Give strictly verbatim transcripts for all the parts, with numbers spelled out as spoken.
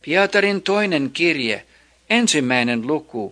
Pietarin toinen kirje, ensimmäinen luku.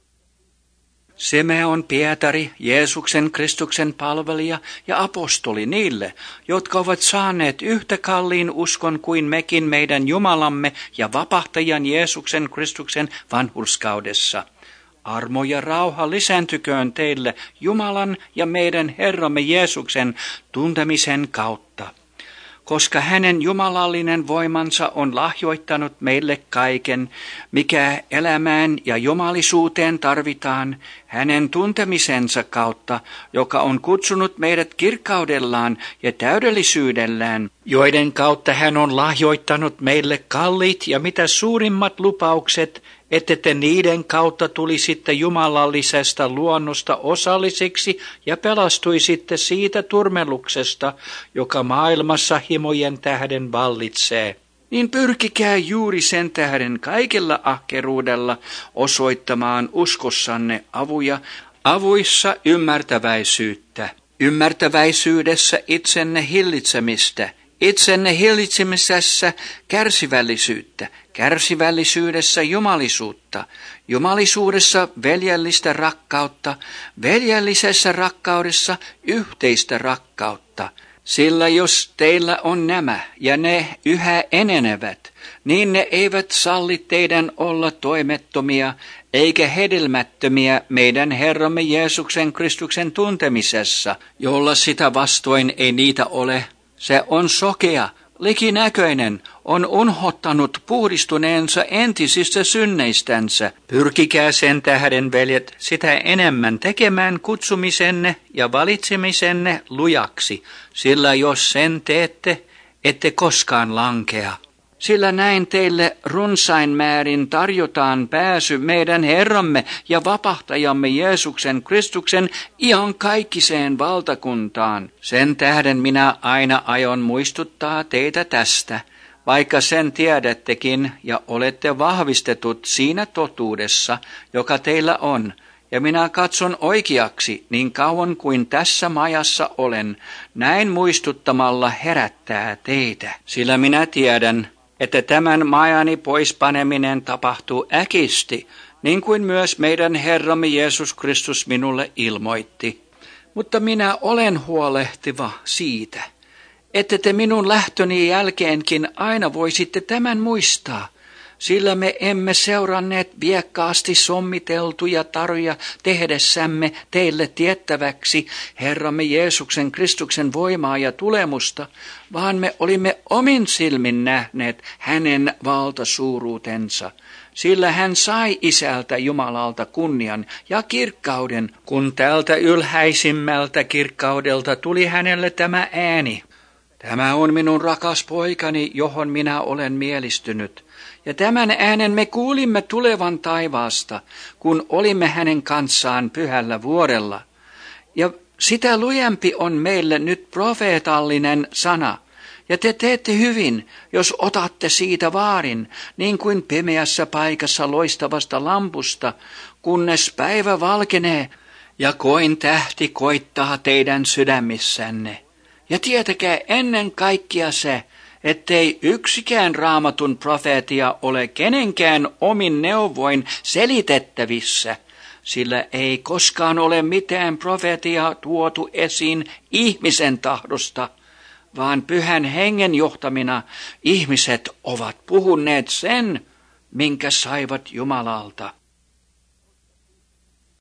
Simeon Pietari, Jeesuksen Kristuksen palvelija ja apostoli niille, jotka ovat saaneet yhtä kalliin uskon kuin mekin meidän Jumalamme ja vapahtajan Jeesuksen Kristuksen vanhurskaudessa. Armo ja rauha lisääntyköön teille Jumalan ja meidän Herramme Jeesuksen tuntemisen kautta. Koska hänen jumalallinen voimansa on lahjoittanut meille kaiken, mikä elämään ja jumalisuuteen tarvitaan, hänen tuntemisensa kautta, joka on kutsunut meidät kirkkaudellaan ja täydellisyydellään, joiden kautta hän on lahjoittanut meille kalliit ja mitä suurimmat lupaukset, että te niiden kautta tulisitte jumalallisesta luonnosta osallisiksi ja pelastuisitte siitä turmeluksesta, joka maailmassa himojen tähden vallitsee. Niin pyrkikää juuri sen tähden kaikella ahkeruudella osoittamaan uskossanne avuja, avuissa ymmärtäväisyyttä, ymmärtäväisyydessä itsenne hillitsemistä, itsenne hillitsemisessä kärsivällisyyttä, kärsivällisyydessä jumalisuutta, jumalisuudessa veljellistä rakkautta, veljellisessä rakkaudessa yhteistä rakkautta. Sillä jos teillä on nämä ja ne yhä enenevät, niin ne eivät salli teidän olla toimettomia eikä hedelmättömiä meidän Herramme Jeesuksen Kristuksen tuntemisessa, jolla sitä vastoin ei niitä ole. Se on sokea, likinäköinen, on unhottanut puhdistuneensa entisistä synneistänsä. Pyrkikää sen tähden, veljet, sitä enemmän tekemään kutsumisenne ja valitsemisenne lujaksi, sillä jos sen teette, ette koskaan lankea. Sillä näin teille runsain määrin tarjotaan pääsy meidän Herramme ja vapahtajamme Jeesuksen Kristuksen iankaikkiseen valtakuntaan. Sen tähden minä aina aion muistuttaa teitä tästä, vaikka sen tiedättekin ja olette vahvistetut siinä totuudessa, joka teillä on. Ja minä katson oikeaksi niin kauan kuin tässä majassa olen, näin muistuttamalla herättää teitä. Sillä minä tiedän, että tämän majani poispaneminen tapahtuu äkisti, niin kuin myös meidän Herramme Jeesus Kristus minulle ilmoitti. Mutta minä olen huolehtiva siitä, että te minun lähtöni jälkeenkin aina voisitte tämän muistaa, sillä me emme seuranneet viekkaasti sommiteltuja taruja tehdessämme teille tiettäväksi Herramme Jeesuksen Kristuksen voimaa ja tulemusta, vaan me olimme omin silmin nähneet hänen valtasuuruutensa, sillä hän sai Isältä Jumalalta kunnian ja kirkkauden, kun tältä ylhäisimmältä kirkkaudelta tuli hänelle tämä ääni. Tämä on minun rakas poikani, johon minä olen mielistynyt. Ja tämän äänen me kuulimme tulevan taivaasta, kun olimme hänen kanssaan pyhällä vuorella. Ja sitä lujempi on meille nyt profeetallinen sana. Ja te teette hyvin, jos otatte siitä vaarin, niin kuin pimeässä paikassa loistavasta lampusta, kunnes päivä valkenee ja koin tähti koittaa teidän sydämissänne. Ja tietäkää ennen kaikkea se, ettei yksikään raamatun profeetia ole kenenkään omin neuvoin selitettävissä, sillä ei koskaan ole mitään profeetiaa tuotu esiin ihmisen tahdosta, vaan pyhän hengen johtamina ihmiset ovat puhuneet sen, minkä saivat Jumalalta.